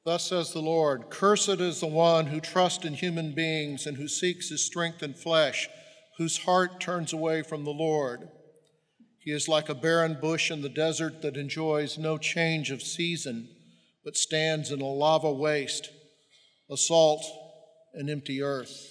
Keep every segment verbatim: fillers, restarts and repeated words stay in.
Thus says the Lord, cursed is the one who trusts in human beings and who seeks his strength in flesh, whose heart turns away from the Lord. He is like a barren bush in the desert that enjoys no change of season, but stands in a lava waste, a salt and empty earth.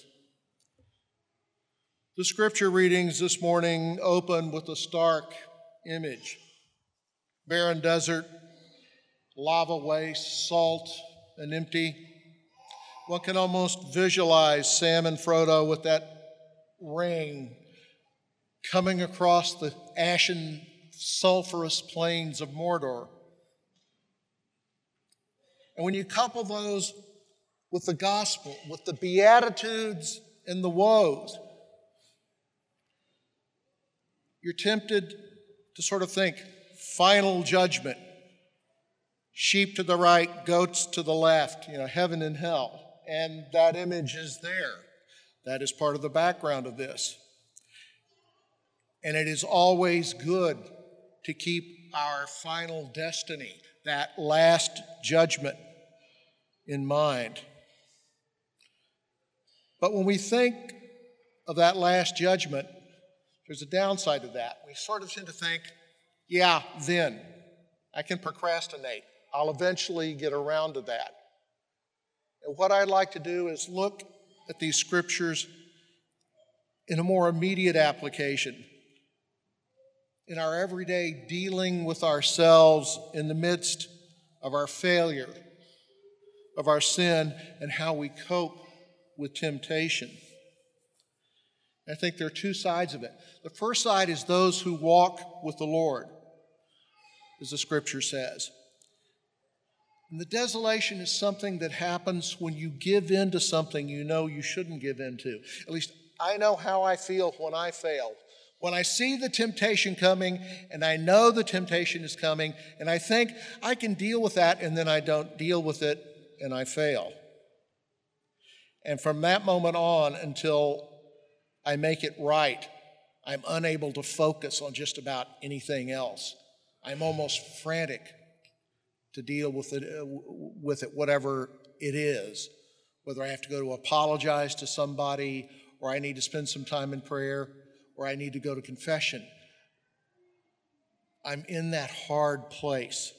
The scripture readings this morning open with a stark image. Barren desert, lava waste, salt and empty. One can almost visualize Sam and Frodo with that ring coming across the ashen, sulfurous plains of Mordor. And when you couple those with the gospel, with the beatitudes and the woes, you're tempted to sort of think, final judgment, sheep to the right, goats to the left, you know, heaven and hell. And that image is there. That is part of the background of this. And it is always good to keep our final destiny, that last judgment, in mind. But when we think of that last judgment, there's a downside to that. We sort of tend to think, yeah, then I can procrastinate. I'll eventually get around to that. And what I'd like to do is look at these scriptures in a more immediate application, in our everyday dealing with ourselves in the midst of our failure, of our sin, and how we cope with temptation. I think there are two sides of it. The first side is those who walk with the Lord, as the scripture says. And the desolation is something that happens when you give in to something you know you shouldn't give in to. At least I know how I feel when I fail. When I see the temptation coming, and I know the temptation is coming, and I think I can deal with that, and then I don't deal with it, and I fail. And from that moment on until I make it right, I'm unable to focus on just about anything else. I'm almost frantic to deal with it, uh, with it, whatever it is, whether I have to go to apologize to somebody, or I need to spend some time in prayer, or I need to go to confession. I'm in that hard place.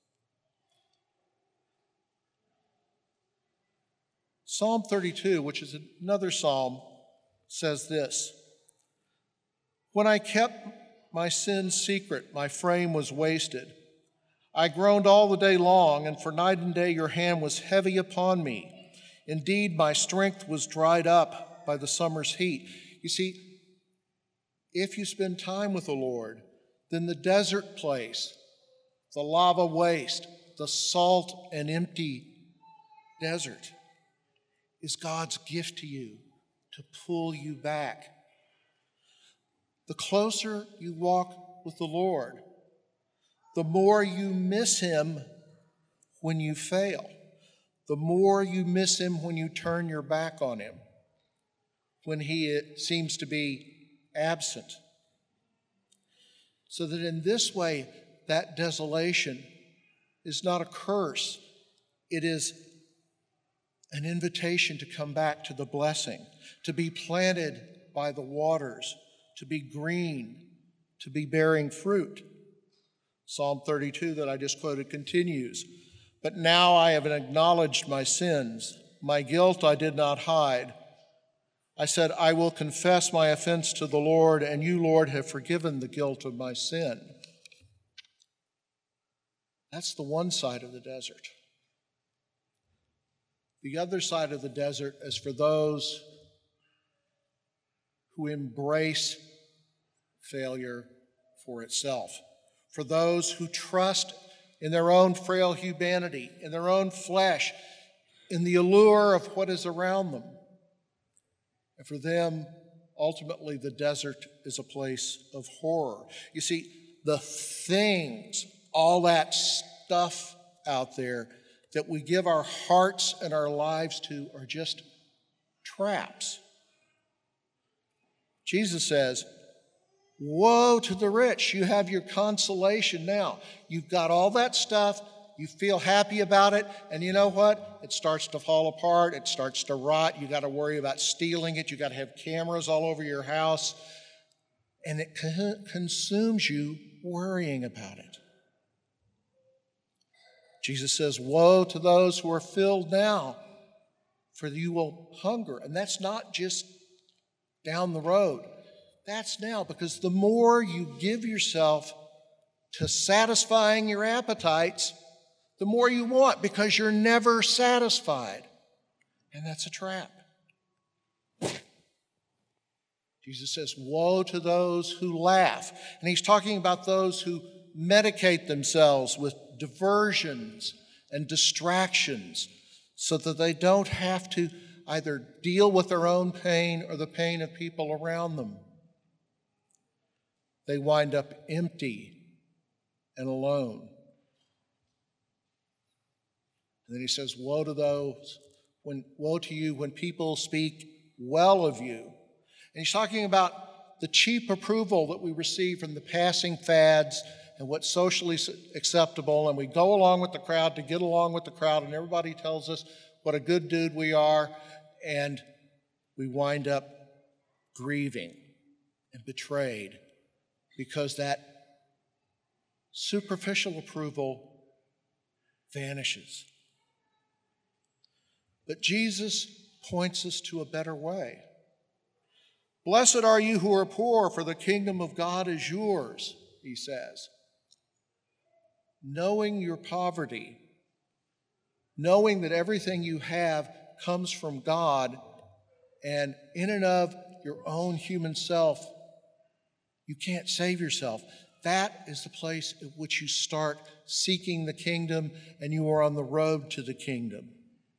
Psalm thirty-two, which is another psalm, says this: when I kept my sins secret, my frame was wasted. I groaned all the day long, and for night and day your hand was heavy upon me. Indeed, my strength was dried up by the summer's heat. You see, if you spend time with the Lord, then the desert place, the lava waste, the salt and empty desert is God's gift to you to pull you back. The closer you walk with the Lord, the more you miss Him when you fail, the more you miss Him when you turn your back on Him, when He seems to be absent. So that in this way, that desolation is not a curse. It is an invitation to come back to the blessing, to be planted by the waters, to be green, to be bearing fruit. Psalm thirty-two that I just quoted continues, but now I have acknowledged my sins. My guilt I did not hide. I said, I will confess my offense to the Lord, and you, Lord, have forgiven the guilt of my sin. That's the one side of the desert. The other side of the desert is for those who embrace failure for itself, for those who trust in their own frail humanity, in their own flesh, in the allure of what is around them. And for them, ultimately, the desert is a place of horror. You see, the things, all that stuff out there that we give our hearts and our lives to are just traps. Jesus says, woe to the rich. You have your consolation now. You've got all that stuff. You feel happy about it, and you know what? It starts to fall apart. It starts to rot. You got to worry about stealing it. You got to have cameras all over your house, and it con- consumes you worrying about it. Jesus says, "Woe to those who are filled now, for you will hunger." And that's not just down the road. That's now, because the more you give yourself to satisfying your appetites, the more you want, because you're never satisfied. And that's a trap. Jesus says, "Woe to those who laugh." And he's talking about those who medicate themselves with diversions and distractions so that they don't have to either deal with their own pain or the pain of people around them. They wind up empty and alone. And then he says, "Woe to those, when woe to you when people speak well of you." And he's talking about the cheap approval that we receive from the passing fads and what's socially acceptable, and we go along with the crowd to get along with the crowd, and everybody tells us what a good dude we are, and we wind up grieving and betrayed because that superficial approval vanishes. But Jesus points us to a better way. "Blessed are you who are poor, for the kingdom of God is yours," he says. Knowing your poverty, knowing that everything you have comes from God, and in and of your own human self, you can't save yourself. That is the place at which you start seeking the kingdom, and you are on the road to the kingdom.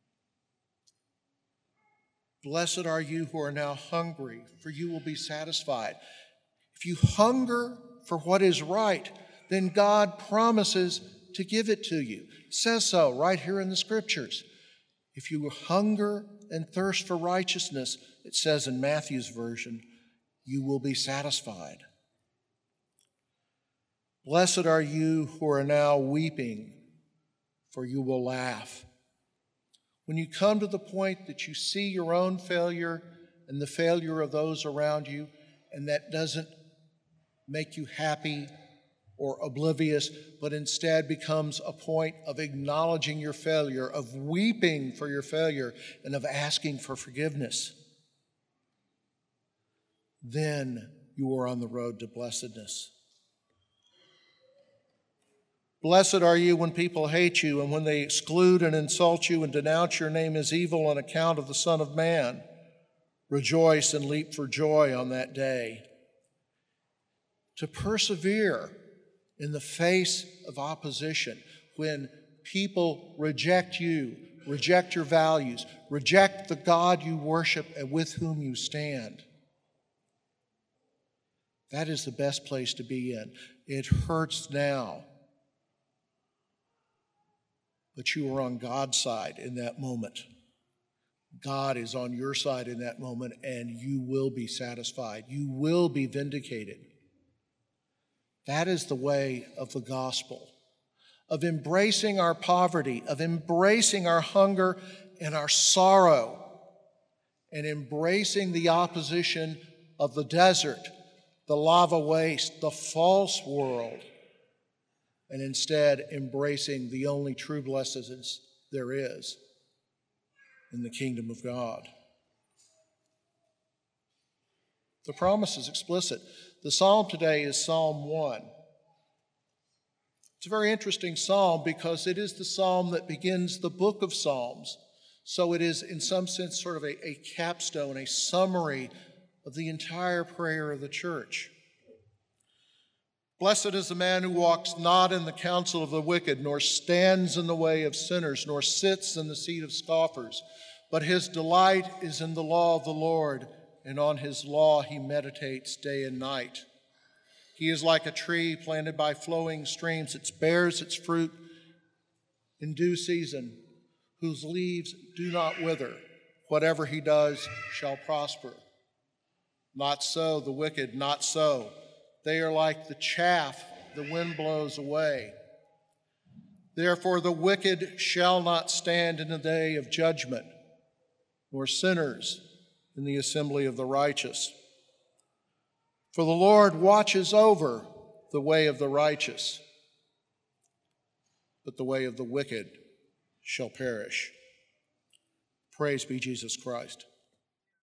"Blessed are you who are now hungry, for you will be satisfied." If you hunger for what is right, then God promises to give it to you. It says so right here in the scriptures. If you hunger and thirst for righteousness, it says in Matthew's version, you will be satisfied. "Blessed are you who are now weeping, for you will laugh." When you come to the point that you see your own failure and the failure of those around you, and that doesn't make you happy or oblivious, but instead becomes a point of acknowledging your failure, of weeping for your failure, and of asking for forgiveness, then you are on the road to blessedness. "Blessed are you when people hate you and when they exclude and insult you and denounce your name as evil on account of the Son of Man. Rejoice and leap for joy on that day." To persevere in the face of opposition, when people reject you, reject your values, reject the God you worship and with whom you stand, that is the best place to be in. It hurts now, but you are on God's side in that moment. God is on your side in that moment, and you will be satisfied. You will be vindicated. That is the way of the gospel, of embracing our poverty, of embracing our hunger and our sorrow, and embracing the opposition of the desert, the lava waste, the false world, and instead embracing the only true blessedness there is in the kingdom of God. The promise is explicit. The psalm today is Psalm one. It's a very interesting psalm because it is the psalm that begins the book of Psalms. So it is, in some sense, sort of a, a capstone, a summary of the entire prayer of the church. "Blessed is the man who walks not in the counsel of the wicked, nor stands in the way of sinners, nor sits in the seat of scoffers. But his delight is in the law of the Lord, and on his law he meditates day and night. He is like a tree planted by flowing streams. It bears its fruit in due season, whose leaves do not wither. Whatever he does shall prosper. Not so the wicked, not so. They are like the chaff the wind blows away. Therefore the wicked shall not stand in the day of judgment, nor sinners in the assembly of the righteous. For the Lord watches over the way of the righteous, but the way of the wicked shall perish. Praise be Jesus Christ.